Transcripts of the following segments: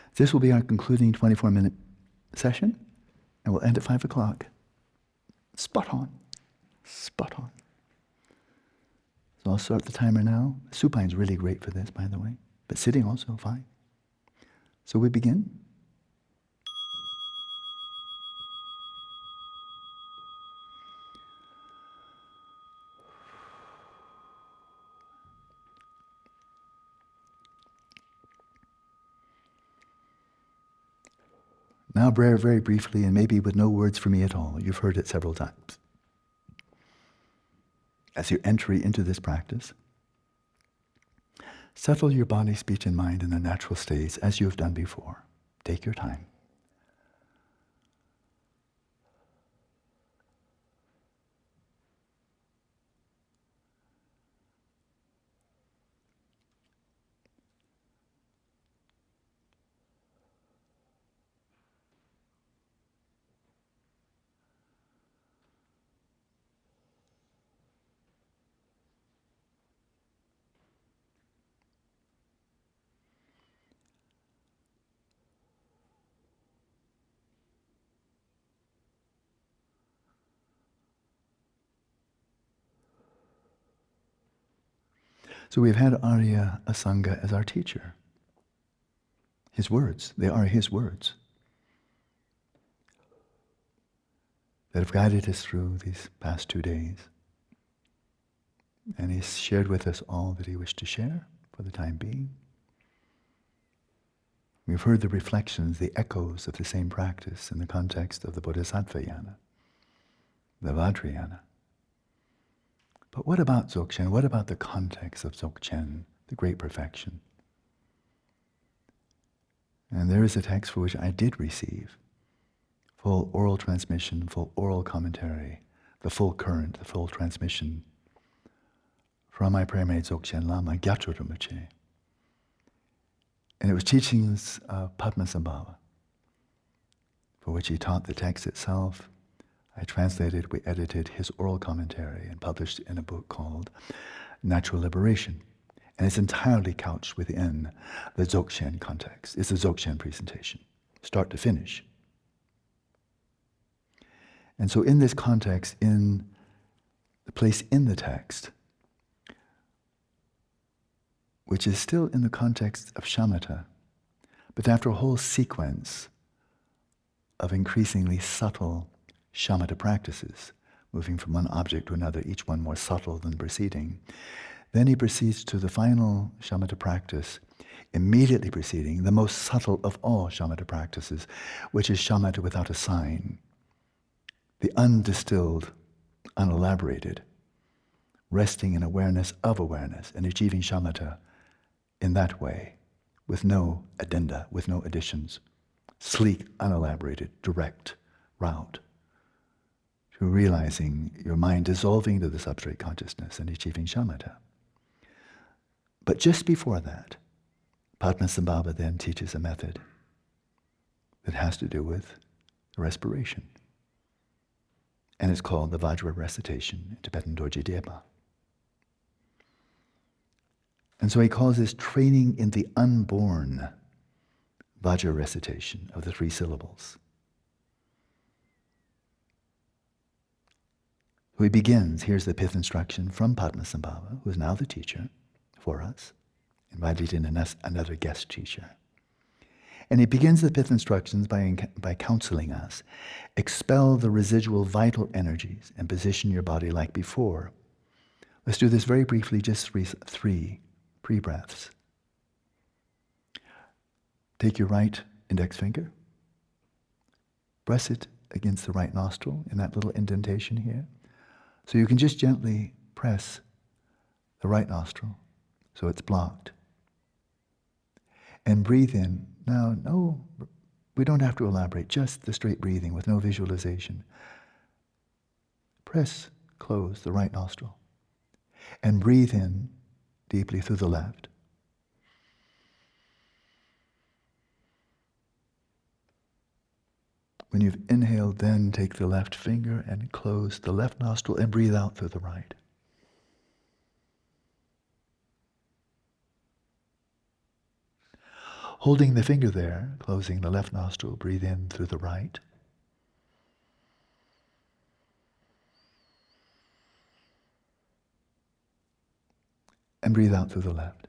This will be our concluding 24-minute session, and we'll end at 5 o'clock. Spot on. Spot on. So I'll start the timer now. Supine's really great for this, by the way, but sitting also fine. So we begin. Now, very, very briefly, and maybe with no words from me at all, you've heard it several times. As your entry into this practice, settle your body, speech, and mind in the natural states as you have done before. Take your time. So we've had Arya Asanga as our teacher. His words, they are his words that have guided us through these past 2 days. And he's shared with us all that he wished to share for the time being. We've heard the reflections, the echoes of the same practice in the context of the Bodhisattva Yana, the Vajrayana. But what about Dzogchen? What about the context of Dzogchen, the great perfection? And there is a text for which I did receive full oral transmission, full oral commentary, the full current, the full transmission from my prayer mate Dzogchen Lama, Gyatso Rinpoche. And it was teachings of Padmasambhava, for which he taught the text itself. I translated, we edited his oral commentary and published in a book called Natural Liberation. And it's entirely couched within the Dzogchen context. It's a Dzogchen presentation, start to finish. And so in this context, in the place in the text, which is still in the context of shamatha, but after a whole sequence of increasingly subtle shamatha practices, moving from one object to another, each one more subtle than the preceding. Then he proceeds to the final shamatha practice, immediately preceding the most subtle of all shamatha practices, which is shamatha without a sign, the undistilled, unelaborated, resting in awareness of awareness and achieving shamatha in that way, with no addenda, with no additions, sleek, unelaborated, direct route to realizing your mind dissolving into the substrate consciousness and achieving shamatha. But just before that, Padmasambhava then teaches a method that has to do with respiration. And it's called the Vajra recitation in Tibetan Dorje Deba. And so he calls this training in the unborn Vajra recitation of the 3 syllables. So he begins, here's the pith instruction from Padmasambhava, who is now the teacher for us, invited in another guest teacher. And he begins the pith instructions by counseling us. Expel the residual vital energies and position your body like before. Let's do this very briefly, just three pre-breaths. Take your right index finger, press it against the right nostril in that little indentation here. So you can just gently press the right nostril so it's blocked. And breathe in. Now, no, we don't have to elaborate, just the straight breathing with no visualization. Press, close the right nostril. And breathe in deeply through the left. When you've inhaled, then take the left finger and close the left nostril and breathe out through the right. Holding the finger there, closing the left nostril, breathe in through the right. And breathe out through the left.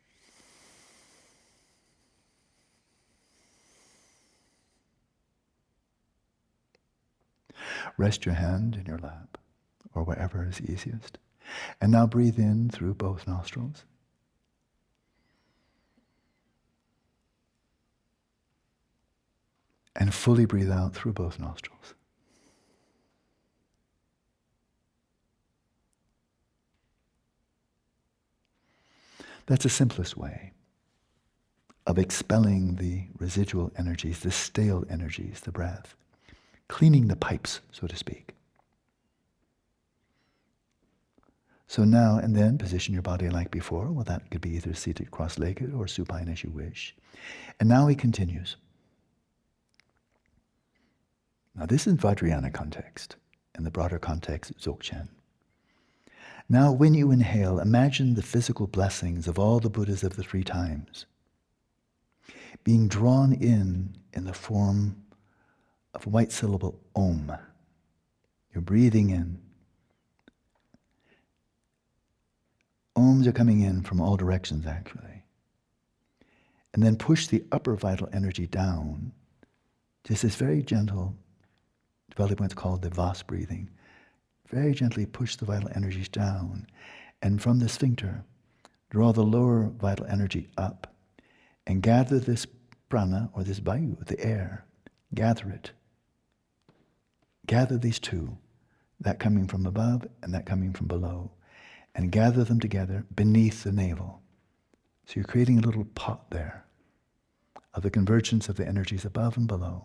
Rest your hand in your lap, or wherever is easiest. And now breathe in through both nostrils. And fully breathe out through both nostrils. That's the simplest way of expelling the residual energies, the stale energies, the breath. Cleaning the pipes, so to speak. So now and then, position your body like before. Well, that could be either seated cross-legged or supine as you wish. And now he continues. Now this is Vajrayana context. In the broader context, Dzogchen. Now when you inhale, imagine the physical blessings of all the Buddhas of the three times being drawn in the form of white syllable Om. You're breathing in. Oms are coming in from all directions, actually. And then push the upper vital energy down. Just this very gentle, developing what's called the Vas breathing. Very gently push the vital energies down. And from the sphincter, draw the lower vital energy up. And gather this prana, or this vayu, the air. Gather it. Gather these two, that coming from above and that coming from below, and gather them together beneath the navel. So you're creating a little pot there of the convergence of the energies above and below.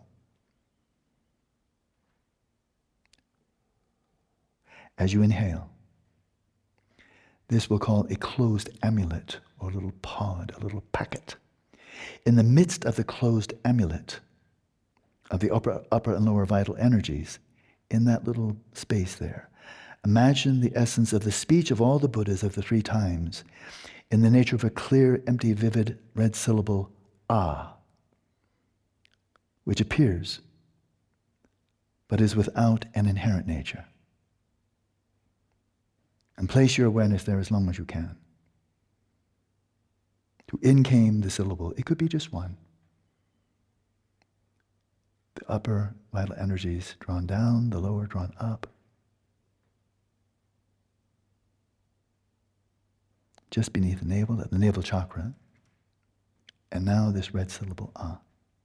As you inhale, this we'll call a closed amulet, or a little pod, a little packet. In the midst of the closed amulet of the upper and lower vital energies, in that little space there, imagine the essence of the speech of all the Buddhas of the three times in the nature of a clear, empty, vivid red syllable, ah, which appears, but is without an inherent nature. And place your awareness there as long as you can. To in came the syllable. It could be just one. The upper vital energies drawn down, the lower drawn up. Just beneath the navel, at the navel chakra. And now this red syllable, ah,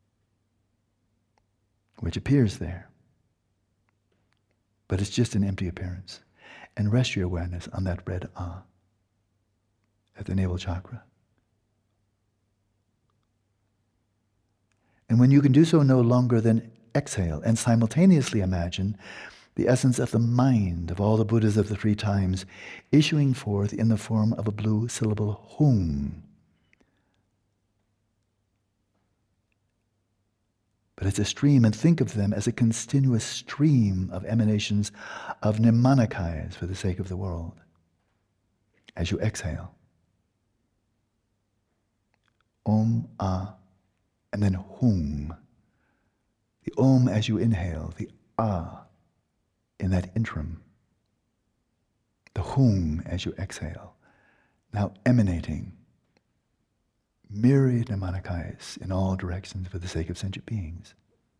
which appears there. But it's just an empty appearance. And rest your awareness on that red ah at the navel chakra. And when you can do so no longer, then exhale and simultaneously imagine the essence of the mind of all the Buddhas of the three times issuing forth in the form of a blue syllable hum. But it's a stream, and think of them as a continuous stream of emanations of Nimanakayas for the sake of the world. As you exhale. Om, ah, and then hum. The om as you inhale, the ah in that interim. The hum as you exhale. Now emanating myriad Nimanakayas in all directions for the sake of sentient beings.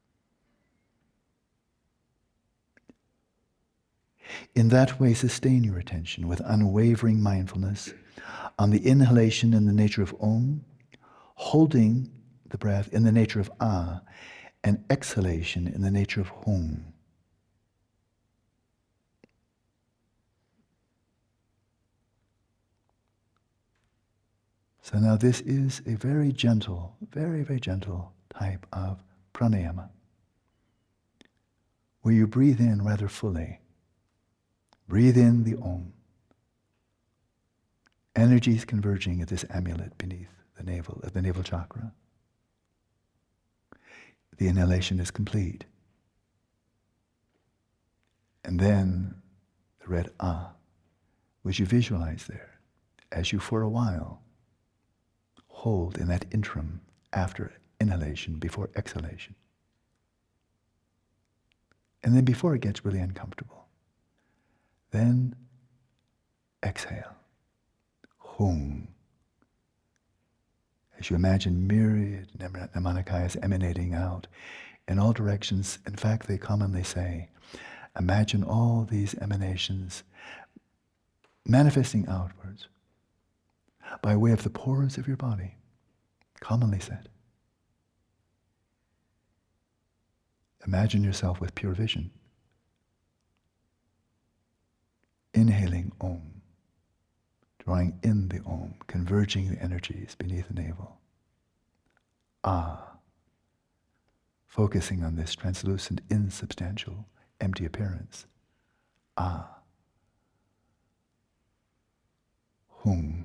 In that way, sustain your attention with unwavering mindfulness on the inhalation in the nature of Om, holding the breath in the nature of Ah, and exhalation in the nature of Hum. So now this is a very gentle, very, very gentle type of pranayama, where you breathe in rather fully. Breathe in the Om. Energies converging at this amulet beneath the navel, at the navel chakra. The inhalation is complete. And then the red ah, which you visualize there, as you for a while hold in that interim after inhalation, before exhalation. And then before it gets really uncomfortable, then exhale. Hum. As you imagine myriad Namanikayas emanating out in all directions. In fact, they commonly say, imagine all these emanations manifesting outwards by way of the pores of your body, commonly said. Imagine yourself with pure vision. Inhaling Om, drawing in the Om, converging the energies beneath the navel. Ah, focusing on this translucent, insubstantial, empty appearance. Ah. Hum.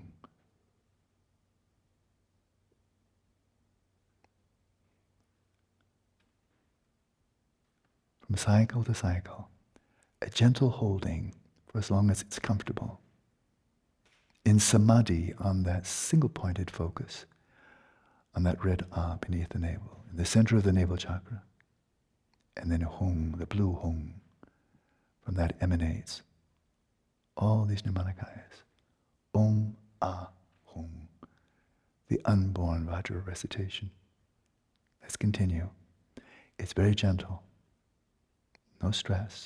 From cycle to cycle, a gentle holding for as long as it's comfortable. In samadhi, on that single-pointed focus, on that red Ah beneath the navel, in the center of the navel chakra. And then Hum, the blue Hum, from that emanates all these Nirmanakayas. Om, Ah, Hum, the unborn Vajra recitation. Let's continue. It's very gentle, no stress.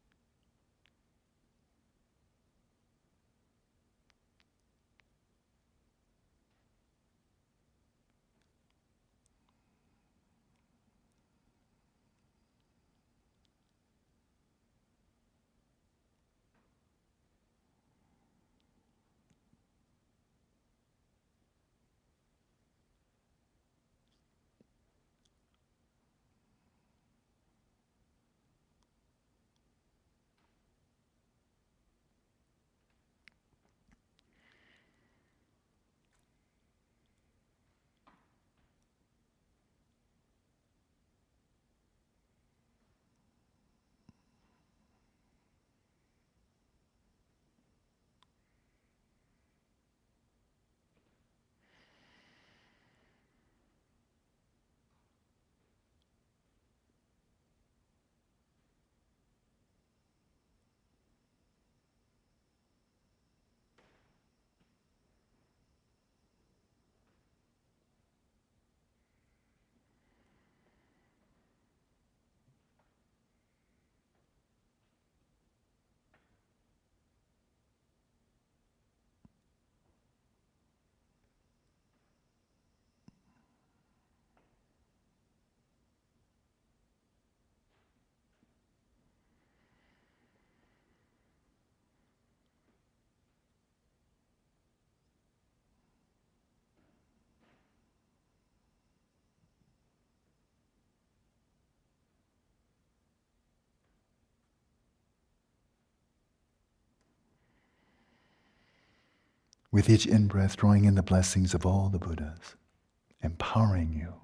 With each in-breath, drawing in the blessings of all the Buddhas, empowering you,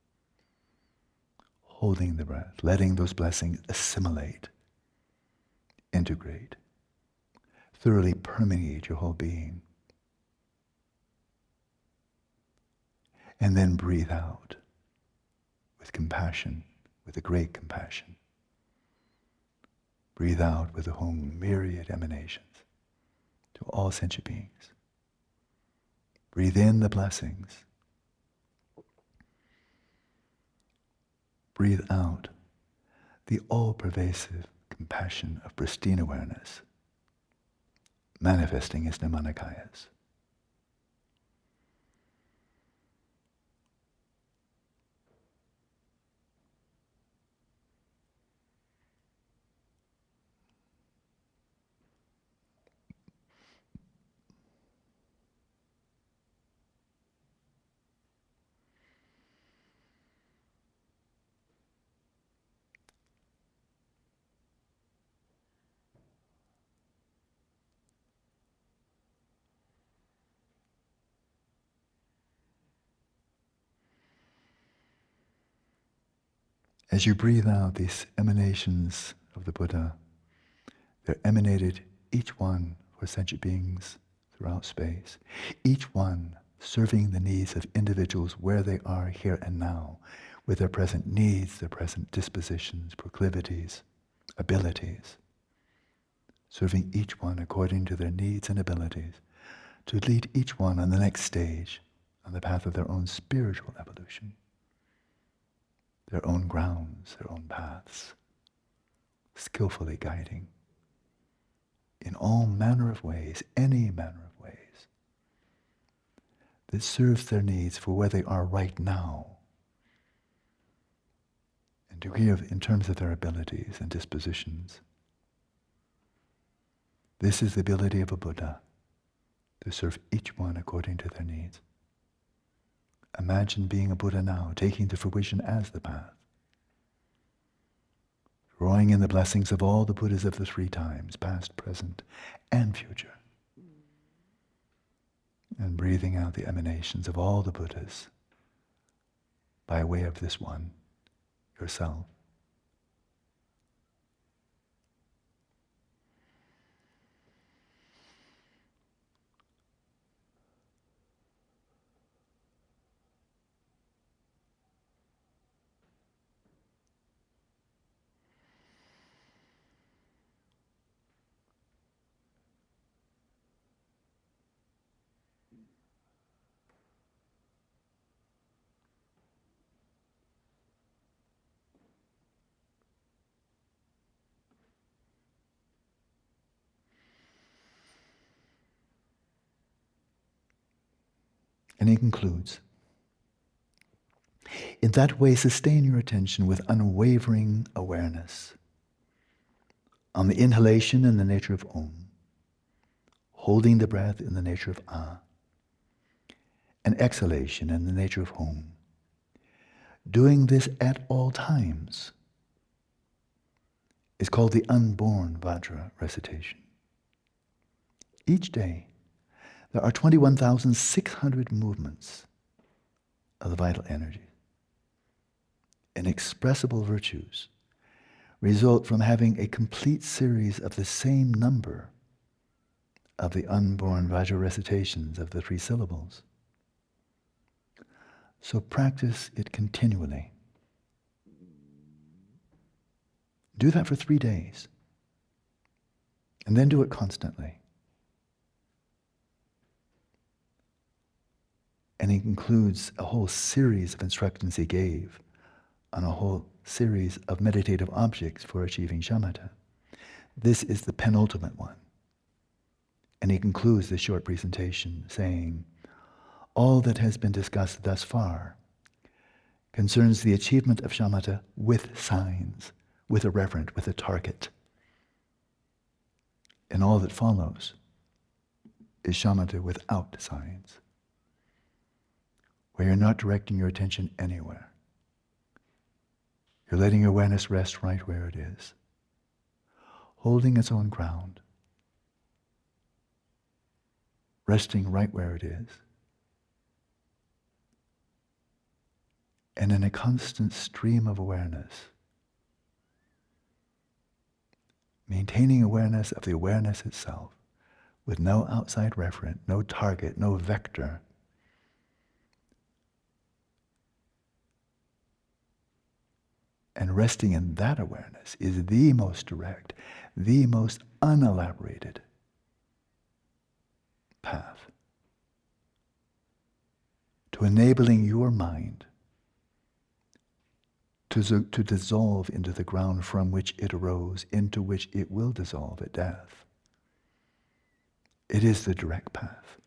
holding the breath, letting those blessings assimilate, integrate, thoroughly permeate your whole being. And then breathe out with compassion, with a great compassion. Breathe out with the Hum, myriad emanations to all sentient beings. Breathe in the blessings. Breathe out the all-pervasive compassion of pristine awareness, manifesting as Nirmanakayas. As you breathe out these emanations of the Buddha, they're emanated, each one, for sentient beings throughout space. Each one serving the needs of individuals where they are here and now, with their present needs, their present dispositions, proclivities, abilities, serving each one according to their needs and abilities, to lead each one on the next stage on the path of their own spiritual evolution, their own grounds, their own paths, skillfully guiding in all manner of ways, any manner of ways, that serves their needs for where they are right now, and degree of, in terms of their abilities and dispositions. This is the ability of a Buddha, to serve each one according to their needs. Imagine being a Buddha now, taking to fruition as the path, drawing in the blessings of all the Buddhas of the three times, past, present, and future, and breathing out the emanations of all the Buddhas by way of this one, yourself. And he concludes, in that way, sustain your attention with unwavering awareness on the inhalation in the nature of Om, holding the breath in the nature of Ah, and exhalation in the nature of Hum. Doing this at all times is called the unborn Vajra recitation. Each day, there are 21,600 movements of the vital energy. Inexpressible virtues result from having a complete series of the same number of the unborn Vajra recitations of the three syllables. So practice it continually. Do that for 3 days, and then do it constantly. And he concludes a whole series of instructions he gave on a whole series of meditative objects for achieving shamatha. This is the penultimate one. And he concludes this short presentation saying, all that has been discussed thus far concerns the achievement of shamatha with signs, with a referent, with a target. And all that follows is shamatha without signs, where you're not directing your attention anywhere. You're letting your awareness rest right where it is, holding its own ground, resting right where it is, and in a constant stream of awareness, maintaining awareness of the awareness itself, with no outside referent, no target, no vector. And resting in that awareness is the most direct, the most unelaborated path to enabling your mind to dissolve into the ground from which it arose, into which it will dissolve at death. It is the direct path.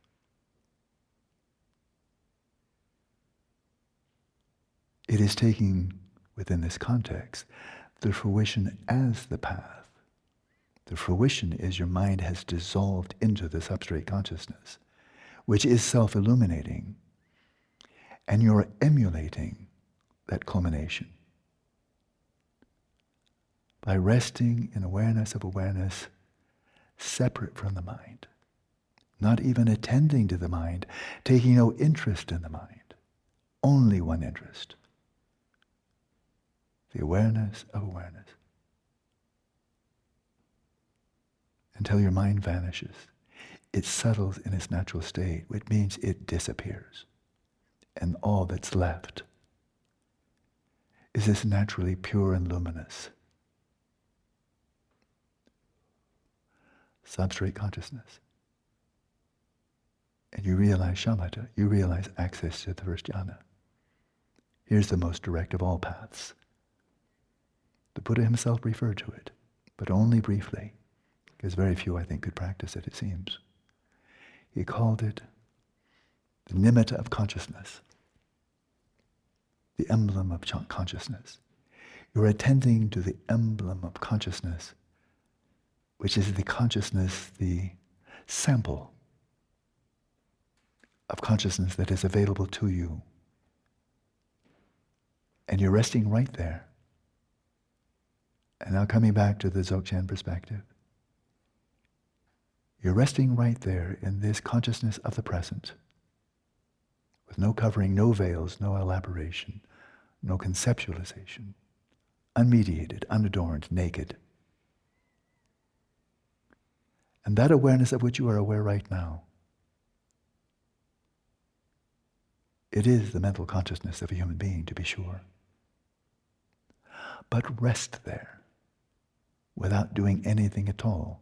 It is taking, within this context, the fruition as the path. The fruition is your mind has dissolved into the substrate consciousness, which is self-illuminating, and you're emulating that culmination by resting in awareness of awareness separate from the mind, not even attending to the mind, taking no interest in the mind, only one interest, the awareness of awareness, until your mind vanishes it settles in its natural state, which means it disappears. And all that's left is this naturally pure and luminous substrate consciousness. And you realize shamatha, you realize access to the first jhana. Here's the most direct of all paths. The Buddha himself referred to it, but only briefly, because very few, I think, could practice it seems. He called it the nimitta of consciousness, the emblem of consciousness. You're attending to the emblem of consciousness, which is the consciousness, the sample of consciousness that is available to you. And you're resting right there. And now coming back to the Dzogchen perspective, you're resting right there in this consciousness of the present, with no covering, no veils, no elaboration, no conceptualization, unmediated, unadorned, naked. And that awareness of which you are aware right now, it is the mental consciousness of a human being, to be sure. But rest there without doing anything at all.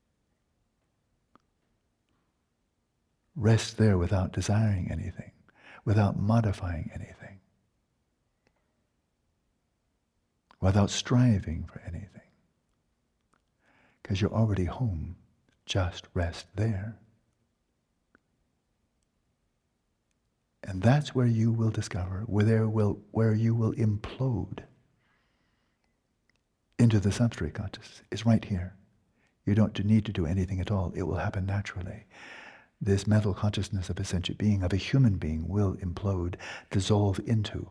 Rest there without desiring anything, without modifying anything, without striving for anything. Because you're already home. Just rest there. And that's where you will discover, where you will implode into the substrate consciousness, is right here. You don't need to do anything at all. It will happen naturally. This mental consciousness of a sentient being, of a human being, will implode, dissolve into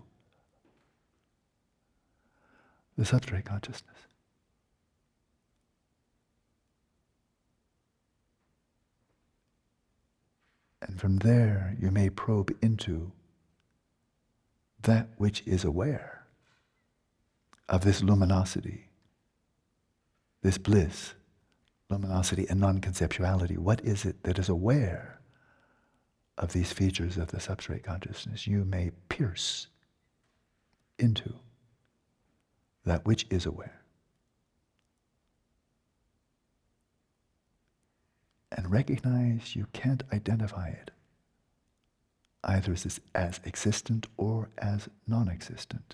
the substrate consciousness. And from there, you may probe into that which is aware of this luminosity, this bliss, luminosity and non-conceptuality. What is it that is aware of these features of the substrate consciousness? You may pierce into that which is aware. And recognize you can't identify it either as existent or as non-existent.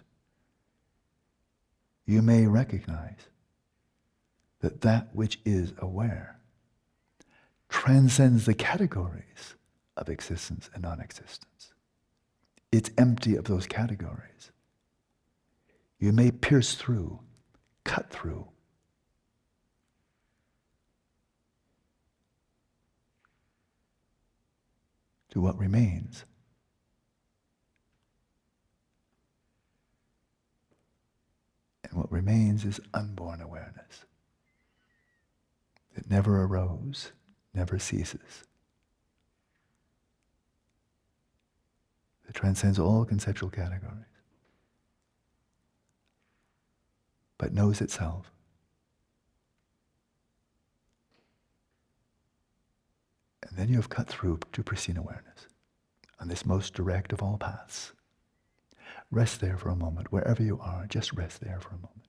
You may recognize that that which is aware transcends the categories of existence and non-existence. It's empty of those categories. You may pierce through, cut through, to what remains. And what remains is unborn awareness. It never arose, never ceases. It transcends all conceptual categories, but knows itself. And then you have cut through to pristine awareness on this most direct of all paths. Rest there for a moment. Wherever you are, just rest there for a moment.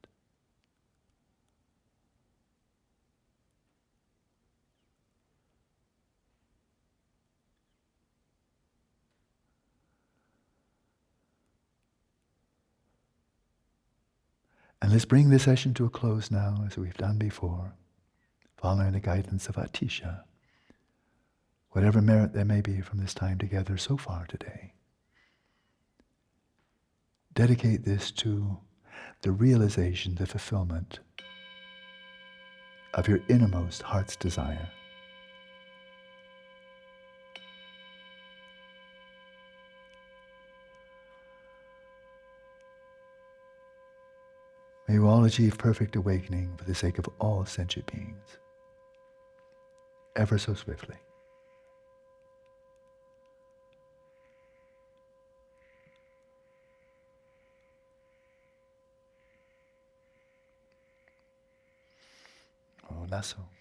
And let's bring this session to a close now, as we've done before, following the guidance of Atisha. Whatever merit there may be from this time together so far today, dedicate this to the realization, the fulfillment of your innermost heart's desire. May you all achieve perfect awakening for the sake of all sentient beings, ever so swiftly. Oh, Naso.